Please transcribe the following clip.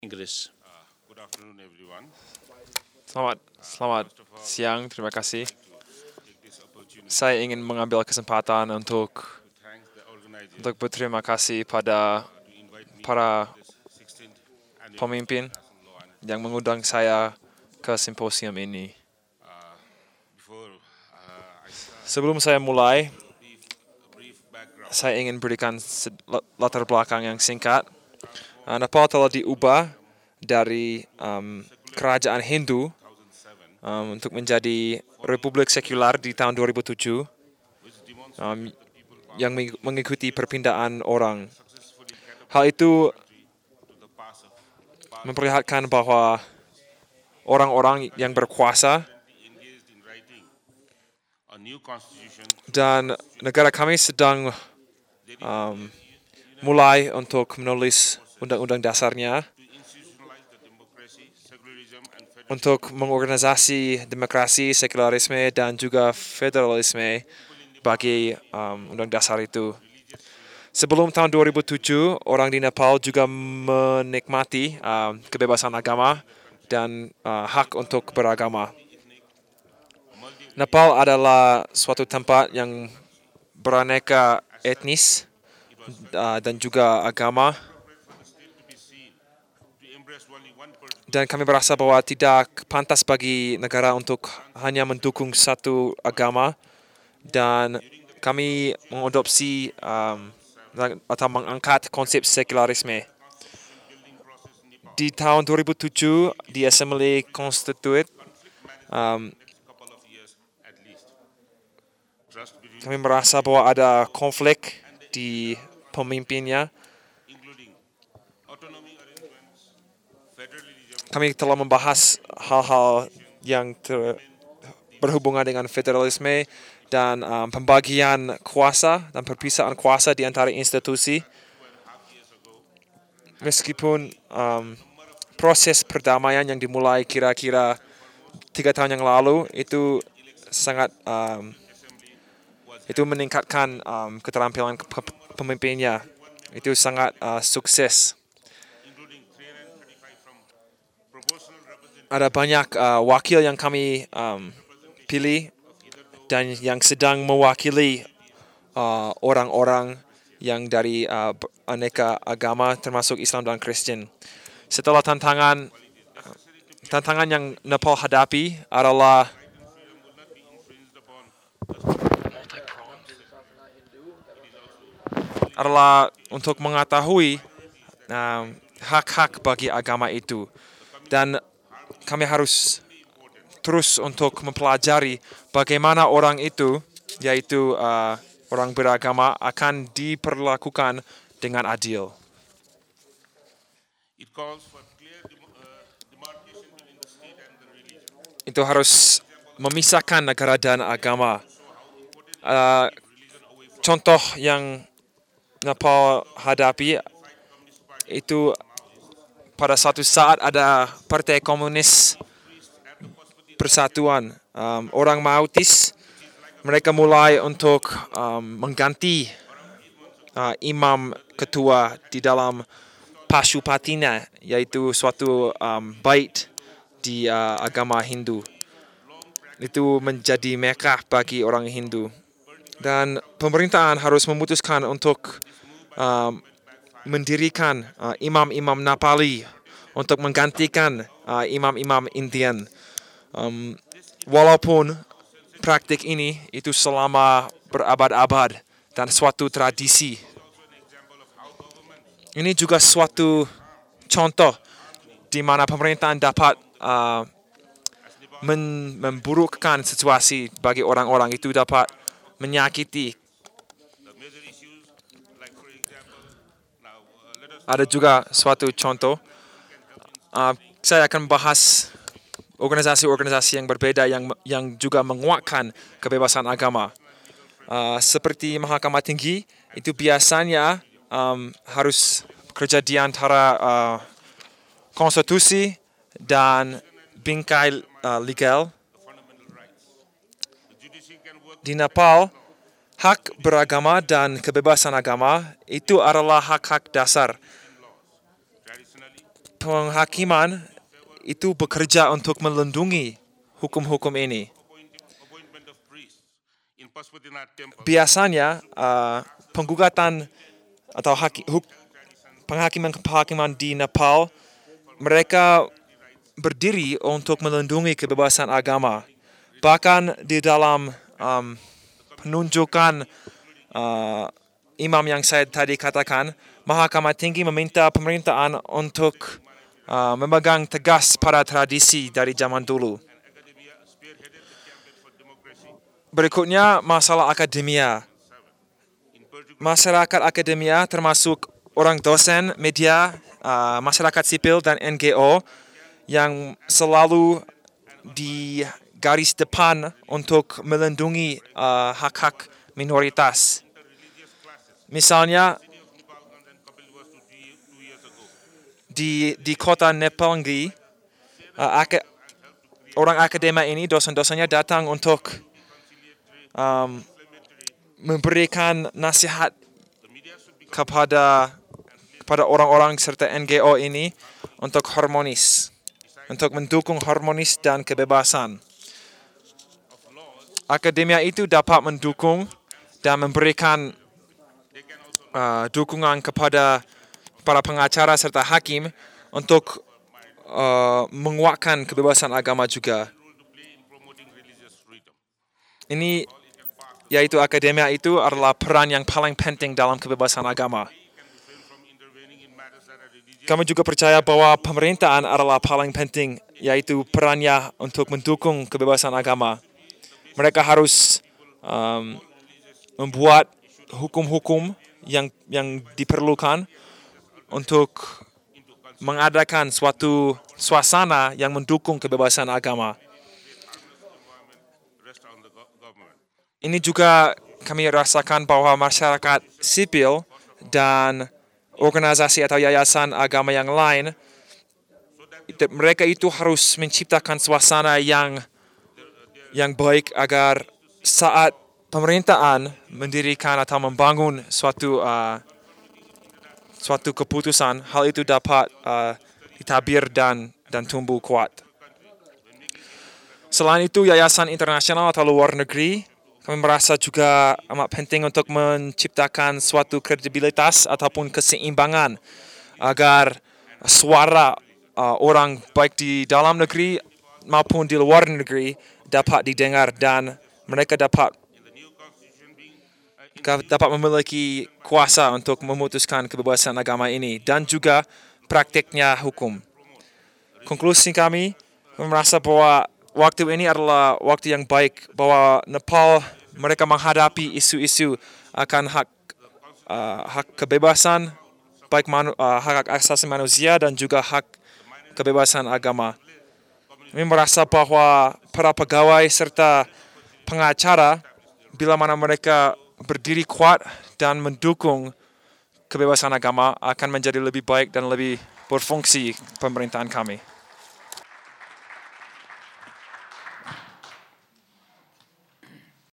Inggris. Good afternoon, everyone. Selamat siang, terima kasih. Take this opportunity Saya ingin mengambil kesempatan untuk to thank the organizer berterima kasih pada to invite me para to this 16th annual pemimpin International Law and yang mengundang saya ke simposium ini. before I start, Sebelum saya mulai, brief background. saya ingin berikan latar belakang yang singkat. Nepal telah diubah dari kerajaan Hindu 2007, untuk menjadi republik sekular di tahun 2007 which demonstrated the people power yang mengikuti perpindahan orang. successfully catapulted Hal itu to the path of memperlihatkan bahwa orang-orang yang berkuasa engaged in writing a new constitution dan negara kami sedang mulai untuk menulis undang-undang dasarnya to institutionalize the democracy, secularism, and federalism untuk mengorganisasi demokrasi, sekularisme, dan juga federalisme bagi undang dasar itu. Sebelum tahun 2007, orang di Nepal juga menikmati kebebasan agama dan hak untuk beragama. Nepal adalah suatu tempat yang beraneka etnis dan juga agama, to embrace only one person dan kami merasa bahwa tidak pantas bagi negara untuk hanya mendukung satu agama, dan kami mengadopsi atau mengangkat konsep sekularisme. Di tahun 2007 di Assembly Constituent next couple of years at least. Trust between kami merasa bahwa ada konflik di pemimpinnya. including autonomy arrangements, federalism, Kami telah membahas hal-hal yang berhubungan dengan federalisme dan pembagian kuasa dan perpisahan kuasa di antara institusi. Meskipun proses perdamaian yang dimulai kira-kira 3 tahun yang lalu itu sangat itu meningkatkan keterampilan pemimpinnya. Itu sangat sukses. including 335 from proportional representation Ada banyak wakil yang kami pilih dan yang sedang mewakili orang-orang yang dari aneka agama termasuk Islam dan Kristen. Setelah tantangan yang Nepal hadapi adalah untuk mengetahui hak-hak bagi agama itu, dan kami harus terus untuk mempelajari bagaimana orang itu, yaitu orang beragama, akan diperlakukan dengan adil. It calls for clear demarcation between the state and the religion. Itu harus memisahkan negara dan agama. Contoh yang Nepal hadapi itu pada suatu saat ada Partai Komunis Persatuan. Orang Maotis, mereka mulai untuk mengganti imam ketua di dalam Pashupatina, yaitu suatu bait di agama Hindu. Itu menjadi Mekah bagi orang Hindu. Dan pemerintahan harus memutuskan untuk mendirikan imam-imam Nepali untuk menggantikan imam-imam Indian. Walaupun praktik ini itu selama berabad-abad dan suatu tradisi. Ini juga suatu contoh di mana pemerintahan dapat memburukkan situasi bagi orang-orang, itu dapat menyakiti. The major issues, like for example, now let us Ada juga suatu contoh. Saya akan membahas organisasi-organisasi yang berbeda yang juga menguatkan kebebasan agama. Seperti Mahkamah Tinggi, itu biasanya harus bekerja di antara konstitusi dan bingkai legal. Di Nepal, hak beragama dan kebebasan agama itu adalah hak-hak dasar. traditionally penghakiman itu bekerja untuk melindungi hukum-hukum ini. Appointment of priests in Pashupatinath temple. Biasanya penggugatan atau penghakiman di Nepal, mereka berdiri untuk melindungi kebebasan agama. Bahkan di dalam penunjukan imam yang saya tadi katakan, Mahkamah Tinggi meminta pemerintahan untuk memegang tegas pada tradisi dari zaman dulu. Berikutnya, masalah akademia. Masyarakat akademia termasuk orang dosen, media, masyarakat sipil, dan NGO yang selalu di garis depan untuk melindungi hak-hak minoritas. Misalnya, di kota Nepalngi, orang akademia ini, dosen-dosennya datang untuk memberikan nasihat kepada orang-orang serta NGO ini untuk harmonis, untuk mendukung harmonis dan kebebasan. Akademia itu dapat mendukung dan memberikan dukungan kepada para pengacara serta hakim untuk menguatkan kebebasan agama juga. Ini yaitu akademia itu adalah peran yang paling penting dalam kebebasan agama. Kami juga percaya bahwa pemerintahan adalah paling penting, yaitu perannya untuk mendukung kebebasan agama. Mereka harus membuat hukum-hukum yang diperlukan untuk mengadakan suatu suasana yang mendukung kebebasan agama. Ini juga kami rasakan bahwa masyarakat sipil dan organisasi atau yayasan agama yang lain, mereka itu harus menciptakan suasana yang baik agar saat pemerintahan mendirikan atau membangun suatu keputusan, hal itu dapat ditabir dan tumbuh kuat. Selain itu, yayasan internasional atau luar negeri, kami merasa juga amat penting untuk menciptakan suatu kredibilitas ataupun keseimbangan agar suara orang baik di dalam negeri maupun di luar negeri dapat didengar dan mereka dapat memiliki kuasa untuk memutuskan kebebasan agama ini dan juga praktiknya hukum. Konklusi kami merasa bahwa waktu ini adalah waktu yang baik bahwa Nepal mereka menghadapi isu-isu akan hak kebebasan, baik hak asasi manusia dan juga hak kebebasan agama. Kami merasa bahwa para pegawai serta pengacara, bila mana mereka berdiri kuat dan mendukung kebebasan agama, akan menjadi lebih baik dan lebih berfungsi pemerintahan kami.